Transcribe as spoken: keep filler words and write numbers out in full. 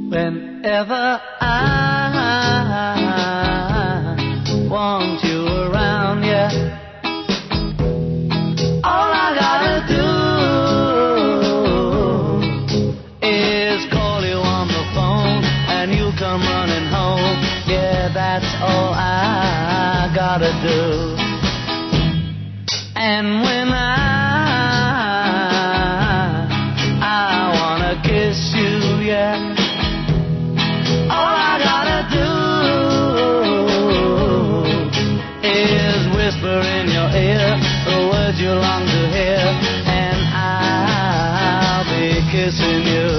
Whenever I want you around, yeah, all I gotta do is call you on the phone and you come running home. Yeah, that's all I gotta do. And when I I wanna kiss you, yeah, all I gotta do is whisper in your ear the words you long to hear, and I'll be kissing you.